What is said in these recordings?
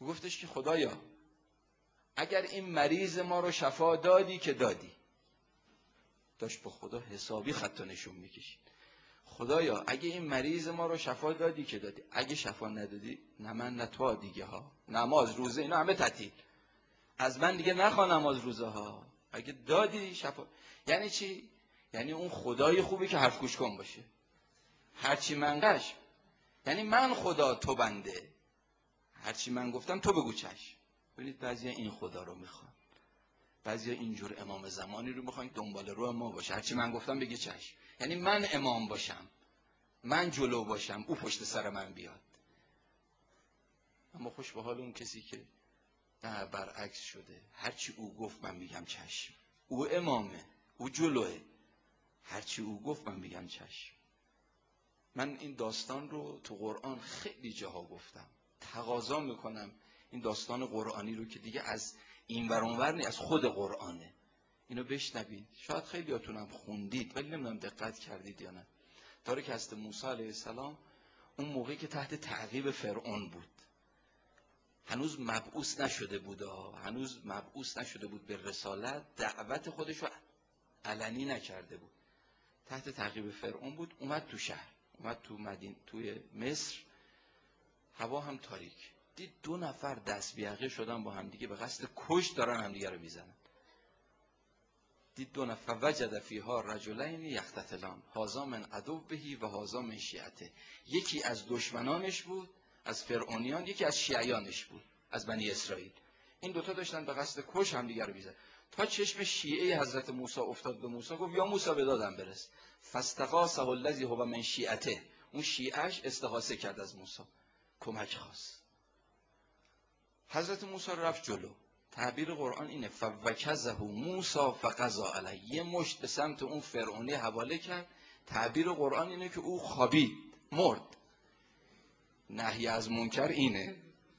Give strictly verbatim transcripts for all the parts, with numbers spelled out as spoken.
او گفتش که خدایا اگر این مریض ما رو شفا دادی که دادی، داشت با خدا حسابی خط و نشون میکشید، خدایا اگه این مریض ما رو شفا دادی که دادی، اگه شفا ندادی نه من نه تو دیگه ها، نماز روزه اینا همه تعطیل، از من دیگه نخوا نماز روزه ها، اگه دادی شفا. یعنی چی؟ یعنی اون خدای خوبی که حرف گوش کن باشه، هرچی من قش، یعنی من خدا تو بنده، هرچی من گفتم تو بگو چشم. ببینید بعضیا این خدا رو میخوان، بعضیا اینجور امام زمانی رو میخوان دنبال رو ما باشه، هرچی من گفتم بگی چشم، یعنی من امام باشم، من جلو باشم، او پشت سر من بیاد. اما خوش به حال اون کسی که نه برعکس شده، هرچی او گفت من میگم چشم، او امامه، او جلوه، هرچی او گفت من میگم چشم. من این داستان رو تو قرآن خیلی جاها گفتم، تقاضا میکنم این داستان قرآنی رو که دیگه از این ور اون ور نیست، از خود قرآنه، اینو بشنوید. شاید خیلیاتونم خوندید ولی نمیدونم دقت کردید یا نه. داره که حضرت موسی علیه السلام اون موقعی که تحت تعقیب فرعون بود، هنوز مبعوث نشده بود، هنوز مبعوث نشده بود به رسالت، دعوت خودش رو علنی نکرده بود، تحت تعقیب فرعون بود، اومد تو شهر، اومد تو مدینه، توی مصر، هوا هم تاریک، دید دو نفر دست بیعقه شدن با همدیگه به قصد کش دارن همدیگه رو میزنن. دید دو نفر، وجد فیها رجلین یقتتلان هذا من عدوه و هذا من شیعته، یکی از دشمنانش بود از فرعونیان، یکی از شیعیانش بود از بنی اسرائیل. این دوتا داشتن به قصد کش همدیگه رو میزنن، تا چشم شیعه حضرت موسی افتاد به موسی، گفت یا موسی به دادم برس، فاستغاثه الذی هو من شیعته، اون شیعهش استغاثه کرد از موسی، کمک خواست. حضرت موسی رفت جلو، تعبیر قرآن اینه فوکزه موسی فقضا علیه، یه مشت به سمت اون فرعونی حواله کرد، تعبیر قرآن اینه که او خوابید، مرد. نهی از منکر اینه،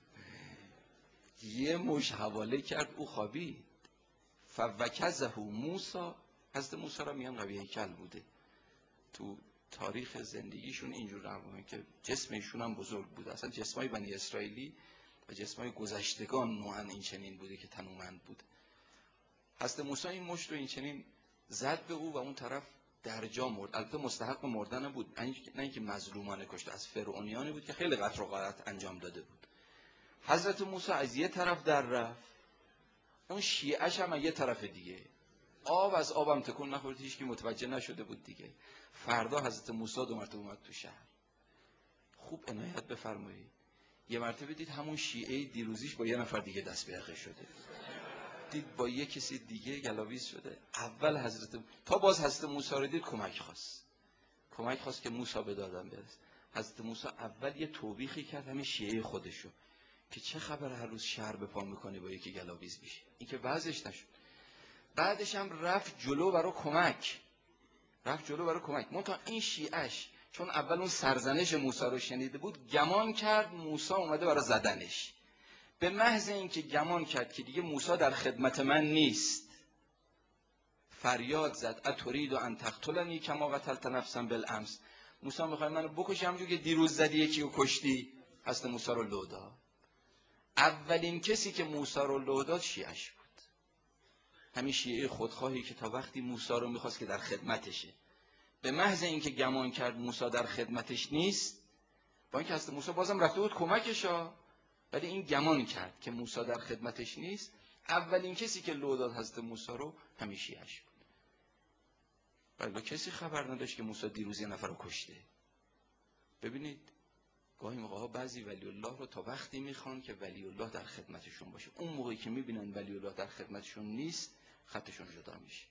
یه مشت حواله کرد او خوابید. فوکزه موسی، حضرت موسی را میگن قوی هیکل بوده، تو تاریخ زندگیشون اینجور نمونه که جسم ایشون هم بزرگ بوده، اصلا جسمای بنی اسرائیلی و جسمای گذشتگان نوعاً این چنین بوده که تنومند بوده. حضرت موسی این مشت رو این چنین زد به او و اون طرف در جا مرد، البته مستحق مردن بود، نه اینکه مظلومانه کشته، از فرعونیانی بود که خیلی قتل و غارت انجام داده بود. حضرت موسی از یه طرف در رفت، اون شیعه‌ش هم از یه طرف دیگه، آب از آبم تکون نخورد، هیچ کی متوجه نشده بود دیگه. فردا حضرت موسی دو مرتبه اومد تو شهر. خوب عنایت بفرمایید، یه مرتبه دید همون شیعه دیروزیش با یه نفر دیگه دست به یقه شده، دید با یه کسی دیگه گلاویز شده. اول حضرت تا باز حضرت موسی رو دید کمک خواست، کمک خواست که موسی به دادم برس. حضرت موسی اول یه توبیخی کرد همین شیعه خودشو که چه خبر هر روز شهر به پا میکنه با یکی گلاویز میشه، این که وضعش نشد. بعدش هم رفت جلو برای کمک، رفت جلو برای کمک. منتها این شیعهش چون اول اون سرزنش موسی رو شنیده بود، گمان کرد موسی اومده برای زدنش. به محض اینکه گمان کرد که دیگه موسی در خدمت من نیست، فریاد زد اترید ان تقتلنی کما قتلت نفسا بالامس، موسی میخوای منو بکشی همونجوری که دیروز زدی یکی رو کشتی. حضرت موسی رو لو داد. اولین کسی که موسی رو لو داد شیعهش بود، همین شیعه خودخواهی که تا وقتی موسی رو میخواست که در خدمتشه، به محض اینکه گمان کرد موسی در خدمتش نیست، با اینکه حضرت موسی بازم رفته بود کمکشا، ولی این گمان کرد که موسی در خدمتش نیست، اولین کسی که لو داد حضرت موسی رو همین شیعهش بود. ولی کسی خبر نداشت که موسی دیروز یه نفر رو کشته. ببینید گاهی موقع‌ها بعضی ولی الله رو تا وقتی میخوان که ولی الله در خدمتشون باشه، اون موقعی که میبینن ولی الله در خدمتشون نیست خطشون جدا میشه.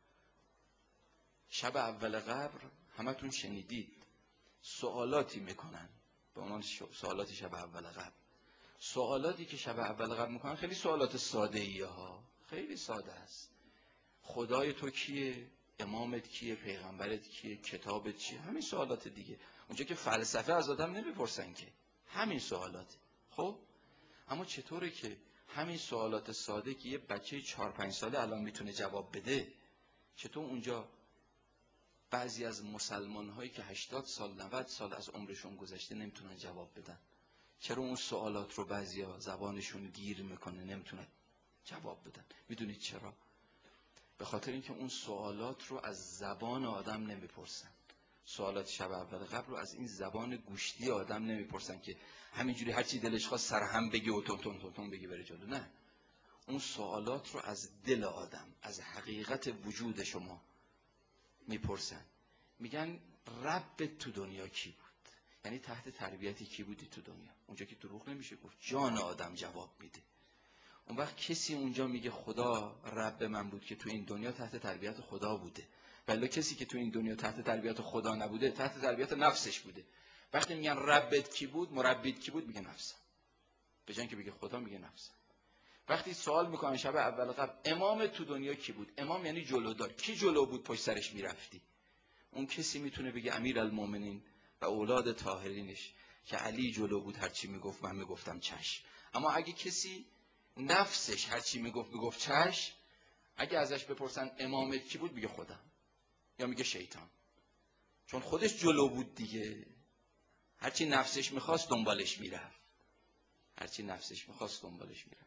شب اول قبر همتون شنیدید سوالاتی میکنن به عنوان سوالات شب اول قبر. سوالاتی که شب اول قبر میکنن خیلی سوالات ساده ایه ها، خیلی ساده است. خدای تو کیه؟ امامت کیه؟ پیغمبرت کیه؟ کتابت چیه؟ همین سوالات دیگه. اونجا که فلسفه از آدم نمیپرسن که، همین سوالاته. خب اما چطوره که همین سوالات ساده که یه بچه چهار پنج ساله الان میتونه جواب بده، چطور اونجا بعضی از مسلمان هایی که هشتاد سال نود سال از عمرشون گذشته نمیتونن جواب بدن؟ چرا اون سوالات رو بعضیا زبانشون گیر میکنه نمیتونه جواب بدن؟ میدونید چرا؟ به خاطر اینکه اون سوالات رو از زبان آدم نمیپرسن. سوالات شب اول قبل رو از این زبان گوشتی آدم نمیپرسن که همینجوری هر چی دلش خواست سرهم بگی و تون تون تون تون بگی بره جلو. نه، اون سوالات رو از دل آدم، از حقیقت وجود شما میپرسن. میگن رب تو دنیا کی بود؟ یعنی تحت تربیتی کی بودی تو دنیا؟ اونجا که دروغ نمیشه گفت، جان آدم جواب میده. اون وقت کسی اونجا میگه خدا رب من بود که تو این دنیا تحت تربیت خدا بوده، ولی کسی که تو این دنیا تحت تربیت خدا نبوده تحت تربیت نفسش بوده. وقتی میگن ربت کی بود، مربیت کی بود، میگه نفسم. به جای اینکه بگه خدا میگه نفسم. وقتی سوال میکنن شب اول قبل امام تو دنیا کی بود؟ امام یعنی جلودار. کی جلو بود پشت سرش میرفتی؟ اون کسی میتونه بگه امیرالمومنین و اولاد طاهرینش که علی جلو بود هرچی میگفت من میگفتم چشم. اما اگه کسی نفسش هرچی میگفت میگفت چشم، اگه ازش بپرسن امامت کی بود میگه خودم، یا میگه شیطان، چون خودش جلو بود دیگه. هرچی نفسش میخواست دنبالش میرفت، هرچی نفسش میخواست دنبالش میرفت.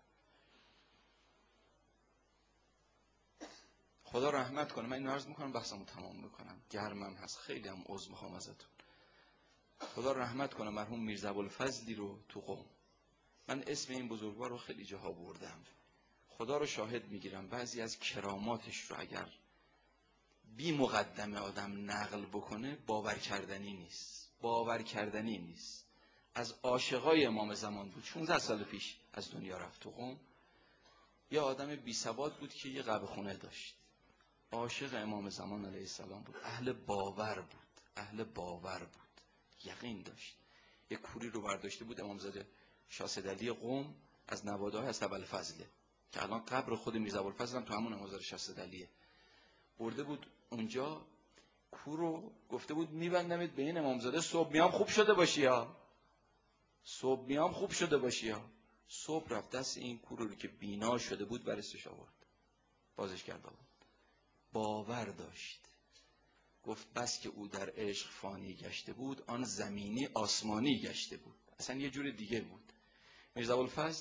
خدا رحمت کنه. من اینو عرض میکنم بحثمو تمام میکنم، گرمم هست، خیلی هم عذر میخوام ازتون. خدا رحمت کنه مرحوم میرزا ابوالفضلی رو تو قم. من اسم این بزرگوار رو خیلی جاها بردم. خدا رو شاهد میگیرم بعضی از کراماتش رو اگر بی مقدمه آدم نقل بکنه باور کردنی نیست، باور کردنی نیست. از عاشقای امام زمان بود، شانزده سال پیش از دنیا رفت تو قم. یه آدم بی سواد بود که یه قهوه خونه داشت، عاشق امام زمان علیه السلام بود، اهل باور بود، اهل باور بود، یقین داشت. یه کوری رو برداشته بود امامزاده شاهصدعلی قم از نواده‌های از ابوالفضله که الان قبر خود میرزا ابوالفضل هم تو همون امامزاده شاهصدعلیه. برده بود اونجا، کور رو گفته بود میبندمت به این امامزاده، صبح میام خوب شده باشی یا صبح میام خوب شده باشی یا صبح رفت دست این کور رو که بینا شده بود برستش آورد، بازش کرد آورد. باور داشت. گفت بس که او در عشق فانی گشته بود، آن زمینی آسمانی گشته بود. اصلا یه جور دیگه بود. میرزا ابوالفضل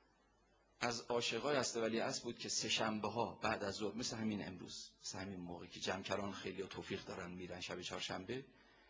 از عاشقای است ولی اسب بود که سه شنبه ها بعد از ظهر، مثل همین امروز، مثل همین موقعی که جمکران خیلی توفیق دارن میرن شب چهارشنبه،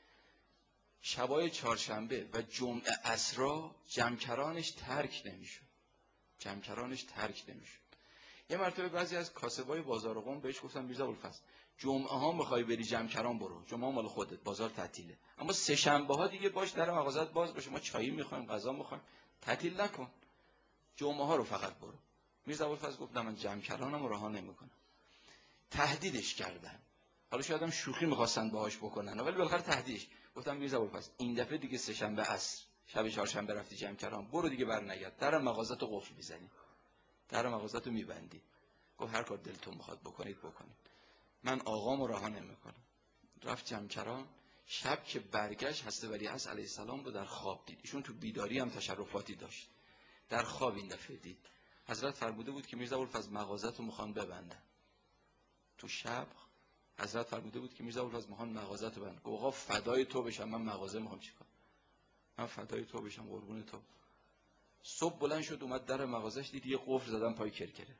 شبای چهارشنبه و جمعه عصرا جمکرانش ترک نمیشد، جمکرانش ترک نمیشد. یه مرتبه بعضی از کاسبای بازار قم بهش گفتن میرزا ابوالفضل جمعه ها میخوای بری جمکران برو، جمعه ها مال خودت، بازار تعطیله، اما سه شنبه ها دیگه باش در مغازات باز باشه، ما چایی میخوایم، غذا میخوایم، تعطیل نکن، جمعه ها رو فقط برو. میرزا ابوالفضل گفت نه من جمکرانم رو رها نمیکنم. تهدیدش کردن، حالا شاید هم شوخی میخواستن باهاش بکنن ولی بالاخره تهدیدش. گفتم میرزا ابوالفضل این دفعه دیگه سه شنبه عصر شب چهارشنبه رفتی جمکران برو دیگه، برنگرد، در مغازات رو قفل میزنی، در مغازات رو میبندی. گفت هر کار دلتون میخواد بکنید بکنید، من آقامو رها نمیکنم. رفت جمکران. شب که برگشت حضرت ولیعصر علیه السلام رو در خواب دید. ایشون تو بیداری هم تشرفاتی داشت، در خواب این دفعه دید. حضرت فرموده بود که میرزا ابوالفضل مغازه‌تو میخوان ببندن. تو شب حضرت فرموده بود که میرزا ابوالفضل میخوان مغازه‌تو ببندن. گفت آقا فدای تو بشم، من مغازه میخوام چیکار؟ من فدای تو بشم، قربون تو. صبح بلند شد اومد در مغازش، دید یه قفل زدن پای کرکره.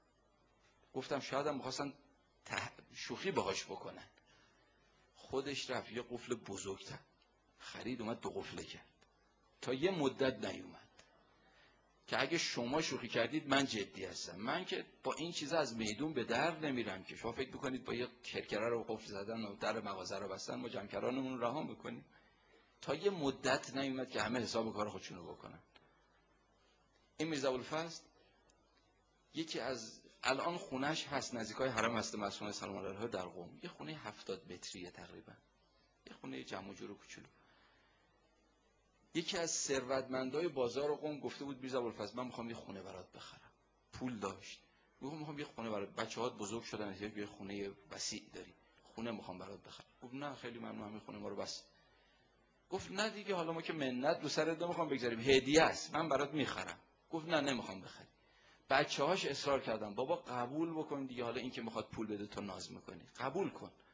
گفتم شاید هم می‌خواستن ته... شوخی باهاش بکنن. خودش رفت یه قفل بزرگتر خرید، اومد دو قفله کرد. تا یه مدت نیومد که اگه شما شوخی کردید من جدی هستم، من که با این چیزا از میدون به در نمیرم که شما فکر میکنید با یه کرکره رو قفل زدن و در مغازه رو بستن ما جمکرانمون رها میکنیم. تا یه مدت نیومد که همه حساب کار خودشونو بکنن. این میرزا ابوالفضل یکی از الان خونش هست نزدیکای حرم حضرت معصومه سلام الله علیها در قم، یه خونه هفتاد متریه تقریبا، یه خونه جمع و جور و کوچولو. یکی از ثروتمندای بازار قم گفته بود میرزا ابوالفضل من میخوام یه خونه برات بخرم. پول داشت، میگم میخوام یه خونه برات، بچه‌هات بزرگ شدن، یه خونه وسیع داری، خونه میخوام برات بخرم. گفت نه خیلی ممنون، همین خونه ما رو بس. گفت نه دیگه حالا ما که منت رو سرت نمیخوام بگذاریم، هدیه است، من برات میخرم. گفت نه نمیخوام بخری. بچه‌هاش اصرار کردن بابا قبول بکن دیگه، حالا این که میخواد پول بده تو ناز میکنی، قبول کن.